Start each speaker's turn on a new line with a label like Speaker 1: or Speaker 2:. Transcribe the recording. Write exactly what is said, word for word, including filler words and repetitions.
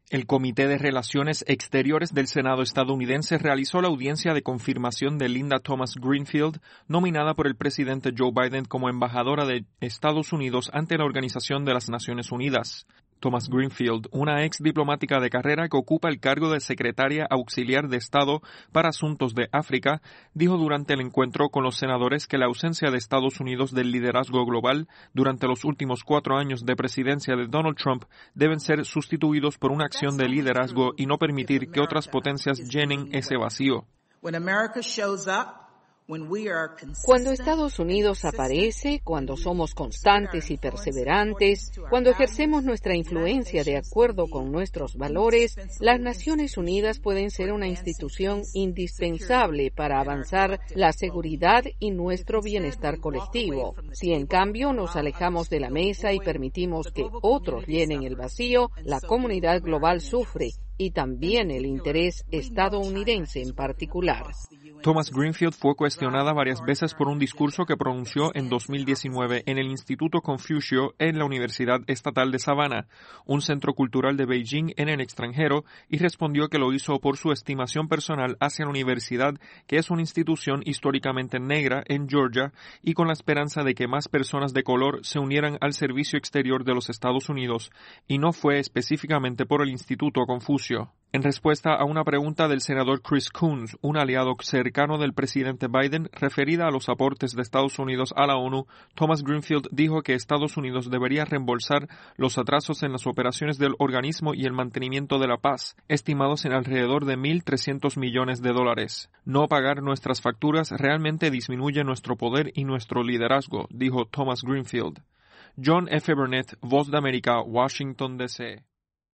Speaker 1: El Comité de Relaciones Exteriores del Senado estadounidense realizó la audiencia de confirmación de Linda Thomas Greenfield, nominada por el presidente Joe Biden como embajadora de Estados Unidos ante la Organización de las Naciones Unidas. Thomas Greenfield, una ex diplomática de carrera que ocupa el cargo de secretaria auxiliar de Estado para Asuntos de África, dijo durante el encuentro con los senadores que la ausencia de Estados Unidos del liderazgo global durante los últimos cuatro años de presidencia de Donald Trump deben ser sustituidos por una acción de liderazgo y no permitir que otras potencias llenen ese vacío.
Speaker 2: Cuando Estados Unidos aparece, cuando somos constantes y perseverantes, cuando ejercemos nuestra influencia de acuerdo con nuestros valores, las Naciones Unidas pueden ser una institución indispensable para avanzar la seguridad y nuestro bienestar colectivo. Si en cambio nos alejamos de la mesa y permitimos que otros llenen el vacío, la comunidad global sufre y también el interés estadounidense en particular.
Speaker 1: Thomas Greenfield fue cuestionada varias veces por un discurso que pronunció en dos mil diecinueve en el Instituto Confucio en la Universidad Estatal de Savannah, un centro cultural de Beijing en el extranjero, y respondió que lo hizo por su estimación personal hacia la universidad, que es una institución históricamente negra en Georgia, y con la esperanza de que más personas de color se unieran al servicio exterior de los Estados Unidos, y no fue específicamente por el Instituto Confucio. En respuesta a una pregunta del senador Chris Coons, un aliado cercano del presidente Biden, referida a los aportes de Estados Unidos a la ONU, Thomas Greenfield dijo que Estados Unidos debería reembolsar los atrasos en las operaciones del organismo y el mantenimiento de la paz, estimados en alrededor de mil trescientos millones de dólares. No pagar nuestras facturas realmente disminuye nuestro poder y nuestro liderazgo, dijo Thomas Greenfield. John F. Burnett, Voz de América, Washington, D C